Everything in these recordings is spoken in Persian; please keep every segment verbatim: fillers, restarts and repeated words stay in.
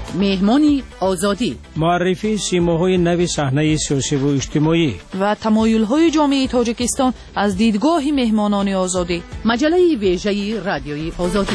مهمانی آزادی، معرفی سیماهای نو صحنه سیاسی و اجتماعی و تمایل‌های جامعه تاجیکستان از دیدگاه مهمانان آزادی. مجله ویژه رادیوی آزادی.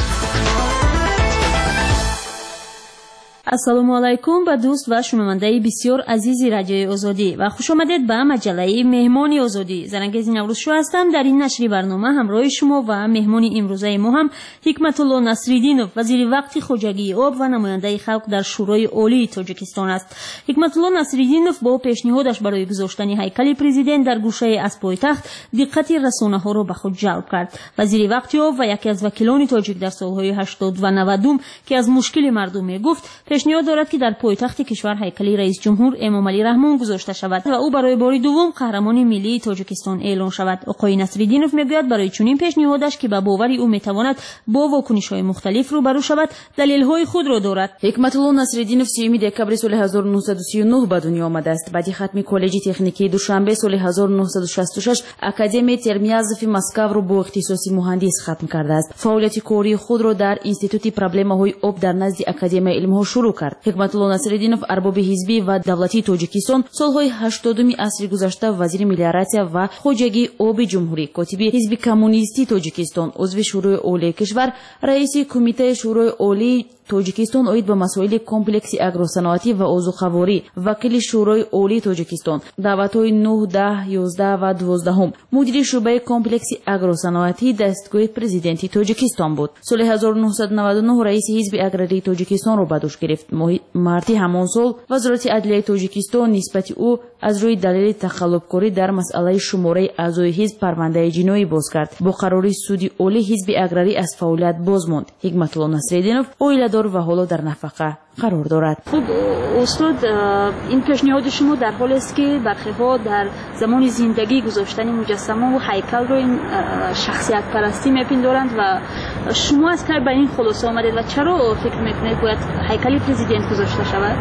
السلام علیکم به دوست و شنونده بسیار عزیزی رادیوی آزادی و خوش آمدید به مجله مهمانی آزادی. زرنگیز نوروزشو هستم. در این نشری برنامه همراه شما و مهمانی امروزه ما هم حکمت الله نصرالدینов وزیر وقت خواجگی آب و نماینده خلق در شورای عالی تاجیکستان است. حکمت الله نصرالدینov با پیشنهادش برای گذاشتن هیکل پرزیدنت در گوشه از پایتخت دقت رسانه‌ها را به خود جلب کرد. وزیر وقت آب و یکی از وکیلان تاجیک در سالهای هشتاد و نود که از مشکل مردم میگفت پیشنهاد دارد که در پایتخت کشور هیکل رئیس جمهور امام علی رحمان گذاشته شود و او برای بار دوم قهرمان ملی تاجیکستان اعلان شود. آقای نصرالدینov میگوید برای چنین پیشنهادش که به باور او میتواند با واکنش‌های مختلف روبرو شود دلیل‌های خود را دارد. حکمت الله نصرالدینov سیوم دکبر سال هزار و نهصد و سی و نه به دنیا آمده است. بعد ختم کالج تکنیکی دوشنبه سال هزار و نهصد و شصت و شش اکادمی ترمیازوف مسکو را با اختصاص مهندس ختم کرده است. فعالیت کاری خود را در اینستیتوت پروبلم‌های آب در نزد اکادمی علم‌ها شروع کرد. حکمت الله نصرالدینov ارباب حزبی و دولتی تاجیکستان سالهای هشتادم عصر گذشته وزیر ملیاراتیا و خواجگی آب جمهوری، کاتب حزب کمونیستی تاجیکستان، عضو شورای عالی کشور، رئیس کمیته شورای عالی تاجیکستان اوید به مسائل کمپلکس اگروصنعتی و عضوخواری، وکیل شورای عالی تاجیکستان، دعوت‌های نه، ده، یازده و دوازده، مدیر شعبه کمپلکس اگروصنعتی دستگاه پرزیدنتی تاجیکستان بود. سال هزار و نهصد و نود و نه رئیس حزب اگراری تاجیکستان را به دوش گرفت. مارتی همان سال وزارت عدلیه تاجیکستان نسبت او از روی دلیل تخلفکاری در مسئله شماره اعضای حزب پرونده جنایی باز کرد. با قراری سود عالی حزب اگراری از فعالیت باز ماند. حکمت الله نصرالدینov اویلادار و حالا در نفقه قرار دارد. خب استاد، این پیشنهاد شما در حالی است که برخی‌ها در زمان زندگی گذاشتن مجسمه و هیکل رو این شخصیت پرستی میپندارند و شما از کی به این خلاصه آمدید و چرا فکر میکنید باید هیکل پرزیدنت گذاشته شود؟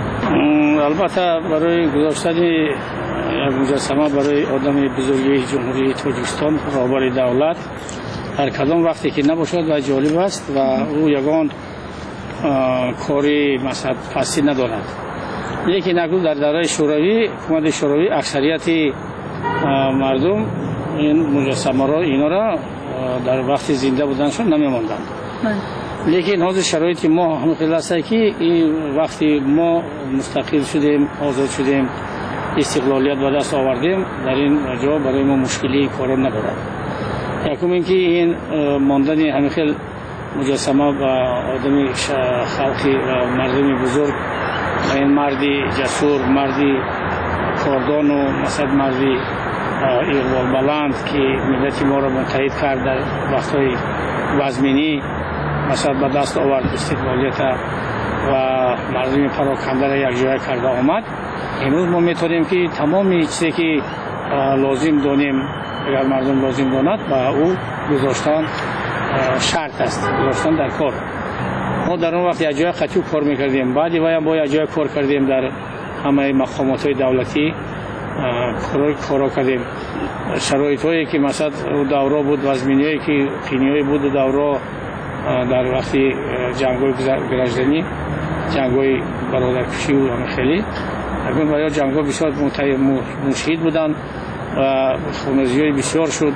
البته برای گذاشتن مجسمه برای آدم بزرگی جمهوری تاجیکستان رهبر دولت در کدام وقتی که نباشد و جالب است و او یگان کاری مثلا پستی ندارد. لیکن اگر در دوران شوروی حکومت شوروی اکثریت مردم این مجسمه را اینا را در وقت زنده بودنشون نمی‌ماندند. لیکن حاضر شرایط ما همون خیلی است که این وقتی ما مستقل شدیم، آزاد شدیم، استقلالیت به دست آوردیم، در این جا برای ما مشکلی کارا ندارد. یکم اینکه این ماندن همین خیلی مجسمه با آدمی خلقی و مردمی بزرگ و این مردی جسور، مردی کاردان و مثلا مردی اقبال بلند که ملت ما را متحد کرد در وقتهای وزمینی مثلا به دست آورد استقلالیت و مردمی پراکنده را یک جای کرده آمد. امروز ما میتونیم که تمامی چیزی که لازم دانیم اگر مردم لازم داند با او گذاشتن شرط است، گذاشتن در کار. ما در اون وقت یک جای قطعی کار میکردیم، بعدی باید با یک جای کار کردیم در همه مقامات های دولتی کار کارا کردیم. شرایط هایی که مثلا دوره بود، وزمینی هایی که قینی بود و دوره در وقتی جنگ های گرجدنی، جنگ های برادرکشی و همه خیلی اگر برای جنگ ها بسیار مشهید بودن و خونریزی های بسیار شد.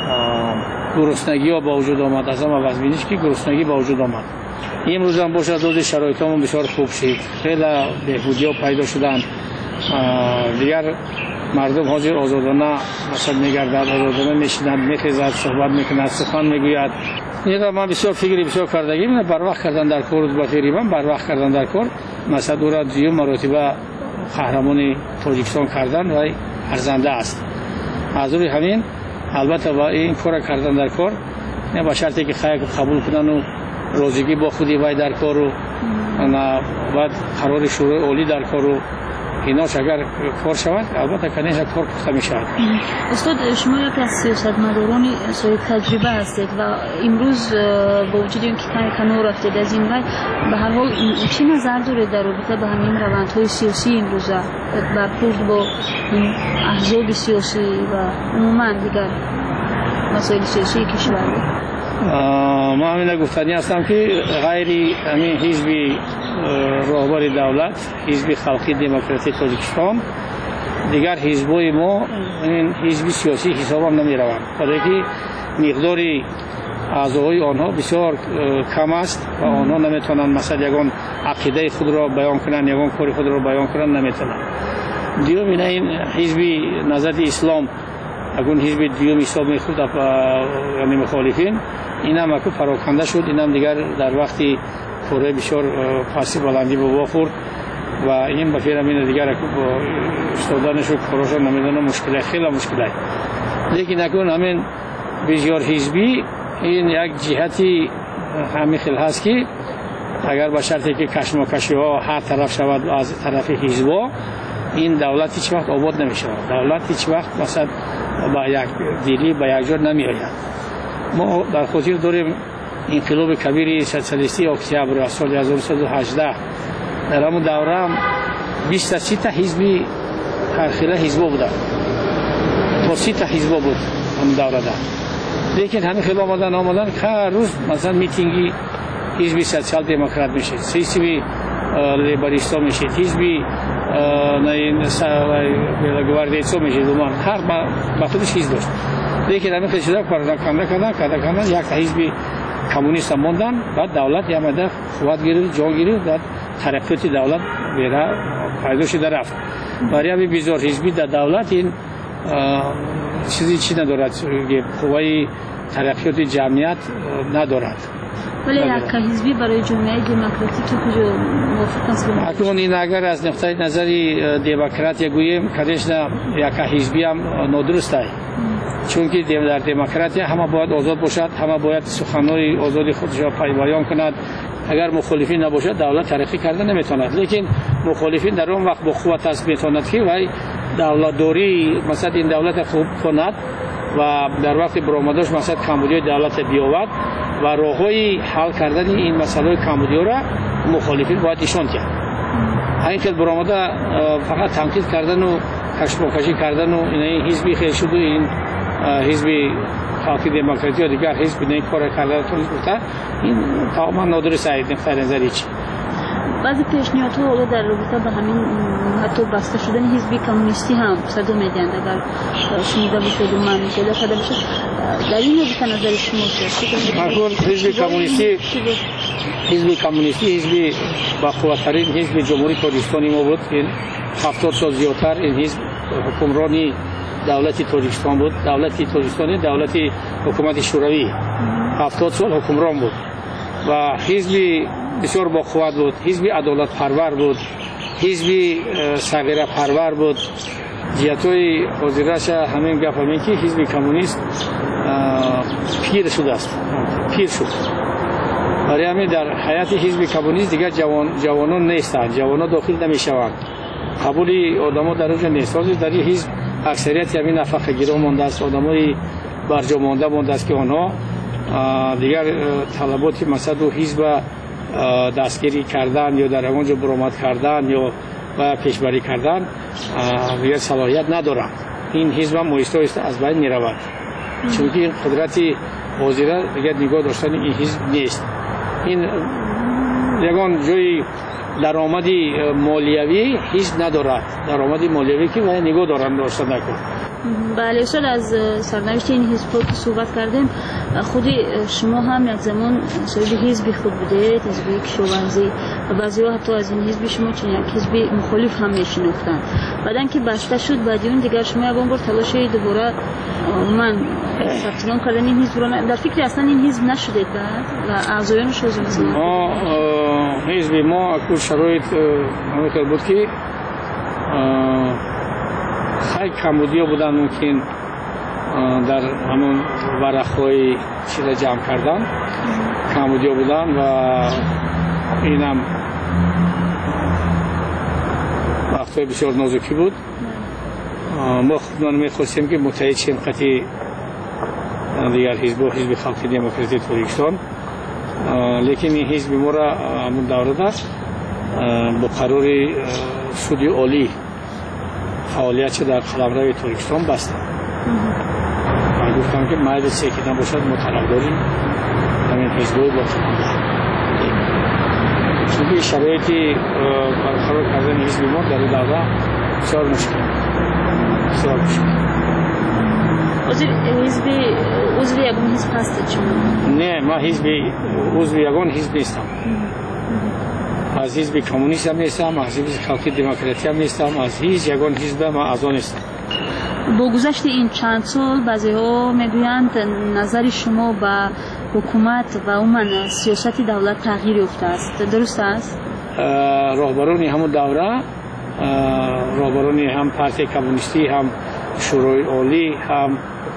گرسنگی ها با وجود آمد، از همه وزمینیش که گرسنگی با وجود آمد. امروز هم باشد دوز شرایط همون بسیار خوب شد، خیلی بهبودی ها پیدا شدن. دیگر مردم حاضر آزادانه مثلا میگردد، آزادانه میشینند، میخیزد، صحبت میکند، سخن میگوید. این من بسیار فکری بسیار کردگی من بر وقت کردن در کار و تقریبا بر وقت کردن در کار مثلا او را دیو مراتبه قهرمان تاجیکستان کردن و ارزنده است. از روی همین البته با این کار کردن در کار نه با شرطی که خیر قبول کنن و روزگی با خودی وای در کار و نه بعد قرار شورای عالی در کار و ایناش اگر کار شود البته کنیش کار پخته می شود. استاد شما یکی از سیاستمداران صاحب تجربه هستید و امروز با وجود اینکه کمی کنار رفتید از این راه به هر حال چه نظر دارید در رابطه با همین روندهای سیاسی امروزه برخورد با این احزاب سیاسی و عموما دیگر مسائل سیاسی کشور؟ ما همین گفتنی هستم که غیری همین حزب راهبر دولت حزب خلقی دموکراتی تاجیکستان دیگر حزبای ما این حزب سیاسی حساب هم نمی روند، برای که مقداری اعضای آنها بسیار کم است و آنها نمیتونند مثلا یگان عقیده خود را بیان کنند، یگان کار خود را بیان کنند نمیتونند. دیو این این حزب نهضت اسلام اگون حزب دیو حساب میخورد یعنی مخالفین این هم اکو پراکنده شد، این هم دیگر در وقتی کره بسیار پاسی بلندی به وا خورد و این بفیر همین دیگر اکو با استادانش و کاراشا نمیدانه مشکله خیلی مشکله. لیکن اکون همین بسیار حزبی این یک جهتی همین خیلی هست که اگر با شرطی که کشمکشی ها هر طرف شود از طرف حزبا این دولت هیچ وقت آباد نمی شود، دولت هیچ وقت مثلا با یک دیلی با یک جور نمی آید. ما در خاطر داریم انقلاب کبیر سوسیالیستی اکتبر سال هزار و سیصد و هجده در همون دوره هم بیست تا سی تا حزبی هر خیلی حزبا بوده تا سی تا حزبا بود همون دوره ده. لیکن همین خیلی آمدن آمدن که هر روز مثلا میتینگی حزبی سوسیال دموکرات میشه، حزبی لیبریستا میشه، حزبی گواردیستا میشه، دومان هر با خودش حزب داشت. لیکن همین خیلی شده کردن کردن کردن کردن کردن یک تا حزبی کمونیست ماندن، بعد دولت یا مده قوت گیرید جا گیرید، بعد ترقیات دولت بیره پیدا شده رفت. برای همین بسیار حزبی در دولت این چیزی چی ندارد، قوای ترقیات جمعیت ندارد. ولی یک حزبی برای جامعه دموکراتیک کجا موافق است؟ اکنون این اگر از نقطه نظری دموکرات گوییم کدیش نه یک حزبی هم نادرست است، چون که در دموکراسی همه باید آزاد باشد، همه باید سخنهای آزادی خودش را بیان کند. اگر مخالفین نباشد دولت ترقی کرده نمیتواند. لیکن مخالفین در اون وقت با قوت است میتواند که وای دولت دوری مثلا این دولت خوب کند و در وقت برآمدش مثلا کمبودی دولت بیاورد و راههای حل کردن این مسئله کمبودی را مخالفین باید نشان دهند. این که برآمده فقط تنقید کردن و کشمکشی کردن و این حزبی خیلی شد و این حزبی خلقی دموکراتی یا دیگر حزب این کار کردن تو گفته این تماما نادرست است. نقطه نظری چی؟ بعضی پیشنهادها حالا در رابطه با همین حتی بسته شدن حزب کمونیستی هم صدا میدهند. اگر شنیده باشید و من مطالعه کرده باشید در این رابطه نظر شما چیست؟ اکنون حزب کمونیستی حزب کمونیستی حزب با قوت‌ترین حزب جمهوری تاجیکستان ما بود. این هفتاد سال زیادتر این حزب حکمرانی دولت تاجیکستان بود. دولت تاجیکستان دولت حکومت شوروی هفتاد سال حکمران بود و حزب بسیار با قوت بود، حزب عدالت پرور بود، حزب صغیره پرور بود. جهت‌های حاضرش همین گپ همین که حزب کمونیست پیر شده است، پیر شد. برای همین در حیات حزب کمونیست دیگر جوان جوانان نیستند، جوانان داخل نمیشوند، قبول آدم‌ها در اونجا نیست. در این حزب اکثریت همین نفقه گیرا مانده است، آدمای برجا مانده مانده است که آنها دیگر طلبات مثلا حزب دستگیری کردن یا در اونجا برآمد کردن یا و پیشبری کردن دیگر صلاحیت ندارند. این حزب هم آهسته آهسته از بین میرود، چون که این قدرت حاضره دیگر نگاه داشتن این حزب نیست. این یگان جای درآمدی مالیوی حزب ندارد، درآمدی مالیوی که باید نگاه دارن داشته نکن. بله استاد، از سرنوشت این حزب که صحبت کردیم، خود شما هم یک زمان صاحب حزب خود بودید، حزب کشاورزی، و بعضی‌ها حتی از این حزب شما چون یک حزب مخالف هم میشناختند. بعدن که بسته شد بعد اون دیگر شما یکم بار تلاش دوباره من ثبت نام کردن این حزب رو در فکر اصلا این حزب نشدید و اعضایانش از مثلا ما حزب ما اکو شرایط همین بود که خیلی کمبودی بودن، ممکن در همون ورق‌های چیز جمع کردن کمبودی بودن و اینم وقتی بسیار نازکی بود. ما خودمان میخواستیم که متحد شیم قطعی دیگر حزب و حزب خلقی دموکراتی تاجیکستان، لیکن این حزب ما را همون دوره ده با قرار سودی عالی فعالیت در قلمرو تاجیکستان بسته. من گفتم که مرد سیکی نباشد ما طرف داریم همین حزبای با قلمرو. چون شرایطی برقرار کردن حزب ما در دوره بسیار مشکل بسیار مشکل. وزیر حزب عضو یگان حزب هستید شما؟ نه، ما حزب عضو یگان حزب نیستم. از حزب کمونیست هم نیستم، از حزب خلقی دموکراتی هم نیستم، از هیچ یگان حزب ما از آن نیستم. با گذشت این چند سال بعضی‌ها میگویند نظر شما به حکومت و عموما سیاست دولت تغییر یافته است، درست است؟ راهبران همون دوره، راهبران هم پارتی کمونیستی، هم شورای عالی، هم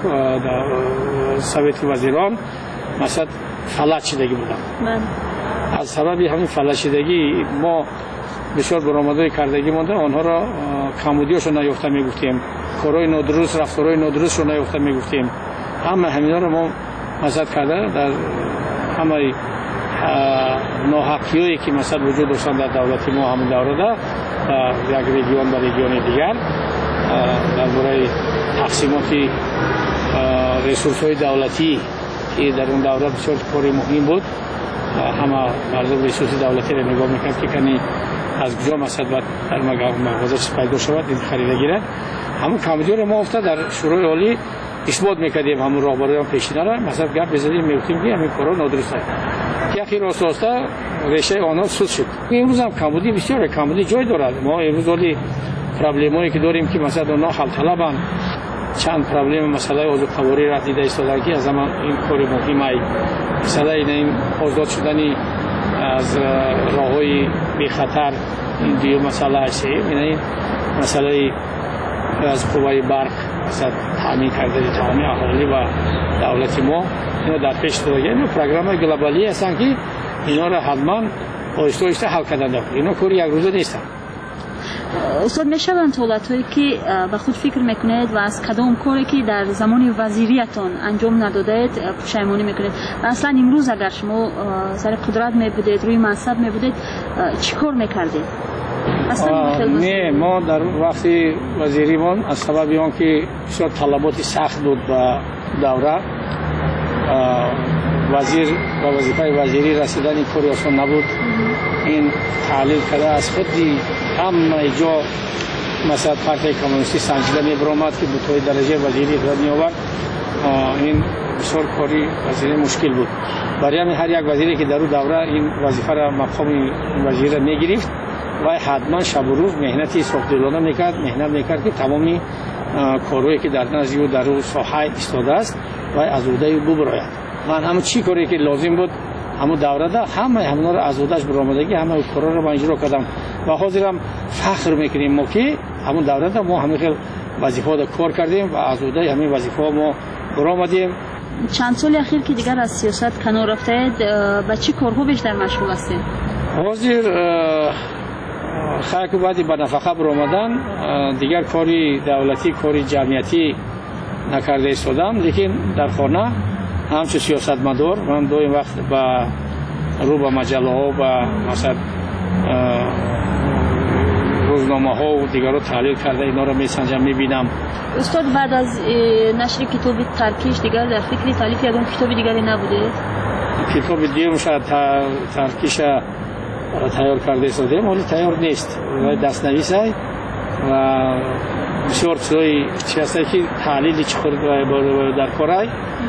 سویت وزیران مثلا فلج شدگی بودن. از سبب همین فلج شدگی ما بسیار برآمدهای کردگی مانده، آنها را کمبودیاشو نیافته میگفتیم، کارهای نادرست، رفتارهای نادرست رو نیافته میگفتیم. همه همینا رو ما مزد کرده در همه ناحقیایی که مثلا وجود داشتن در دولت ما همون دوره ده، یک رژیون به رژیون دیگر درباره تقسیمات ریسورس‌های دولتی که در اون دوره بسیار کاری مهم بود. همه مردم ریسورس دولتی را نگاه میکرد که کنی از کجا مثلا باید در مغازه پیدا شود این خریده گیرد. همون کمبودی رو ما افتاد در شورای عالی اثبات میکردیم، همون راهبران پیشینه را مثلا گپ بزدیم میگفتیم که همین کارا نادرست است که اخیر راست راستا ریشه آنها سود شد. امروز هم کمبودی بسیار کمبودی جای دارد. ما امروز ولی پرابلمایی که داریم که مثلا اونها حل طلبن، چند پرابلم مسئله آزاد قواری را دیده ایستادن که از زمان این کار مهمه مثلا این آزاد شدنی از راههای بی خطر، این دیو مسئله است. این مسئله از قوای برق مثلا تامین کردن تامین اهالی و دولت ما اینا در پیش داره. این پروگرام گلوبالی هستن که اینا را حتما آهسته آهسته حل کردن. اینا کاری یک روزه نیستن. استاد میشوند حالتهایی که به خود فکر میکنید و از کدام کاری که در زمان وزیریتان انجام ندادید پشیمانی میکنید و اصلا امروز اگر شما سر قدرت میبودید، روی منصب میبودید، چی کار میکردید؟ نه، ما در وقتی وزیریمان از سبب آن که بسیار طلبات سخت بود به دوره، وزیر و وظیفه وزیری رسیدن این کاری آسان نبود. این تعلیل کرده از خودی همه جا مثلا پارتی کمونیستی سنجیده میبرامد که بطوری درجه وزیری را میآورد. این بسیار کاری وزیری مشکل بود. برای همین هر یک وزیری که در اون دوره این وظیفه را مقام وزیر را میگرفت و حتما شب و روز مهنتی صبحدلانه میکرد، مهنت میکرد که تمامی کارهایی که در نزد او در اون ساحه ایستاده است و از عهده او ببراید. من همه چی کاری که لازم بود همون دوره ده همه همونا رو از عهده‌اش برآمدگی همه کارا رو من اجرا کردم و حاضرم فخر میکنیم ما که همون دوره ده ما همه خیلی وظیفه رو کار کردیم و از عهده همین وظیفه ما برآمدیم. چند سال اخیر که دیگر از سیاست کنار رفتید، به چه کارها بیشتر مشغول هستید؟ حاضر خیلی بعدی به نفقه برآمدن دیگر کاری دولتی، کاری جمعیتی نکرده ایستادم، لیکن در خانه همچون سیاستمدار من دو این وقت با رو به مجله ها و مثلا روزنامه ها و دیگر رو تحلیل کرده اینا رو میسنجم میبینم. استاد بعد از نشر کتاب ترکیش دیگر در فکر تالیف یگان کتاب دیگری نبوده؟ کتاب دیگه شاید ترکیش تیار کرده ایستادیم ولی تیار نیست و دست نویس های و بسیار چیزایی چی هسته که تحلیلی چخور در کارهای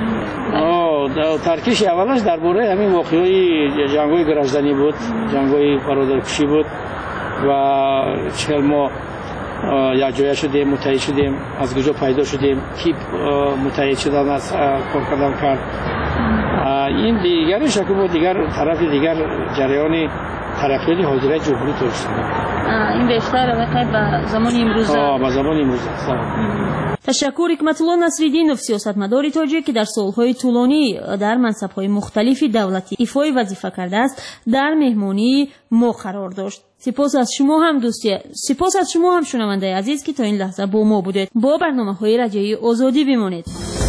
ترکیش اولش درباره همین واقعی جنگ‌های گرجدنی بود، جنگ‌های برادرکشی بود و چهل ما یک جای شدیم، متحد شدیم، از کجا پیدا شدیم، کی متحد شدن از کار کردن کرد. این دیگر شکل بود، دیگر طرف دیگر جریان ترقیاتی حاضره جمهوری ترکستان. این بیشتر واقعا به زمان امروز. آه به زمان امروز. تشکر حکمت‌الله نصرالدینов سیاستمدار تاجیک که در سالهای طولانی در منصب‌های مختلف دولتی ایفای وظیفه کرده است در مهمانی ما قرار داشت. سپاس از شما هم دوستی، سپاس از شما هم شنونده عزیز که تا این لحظه با ما بودید. با برنامه‌های رادیویی آزادی بمانید.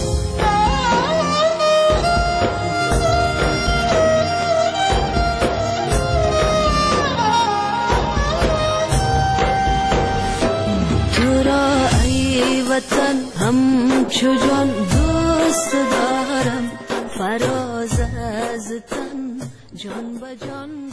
وطن همچو جان دوست دارم، فراز از تن جان به جان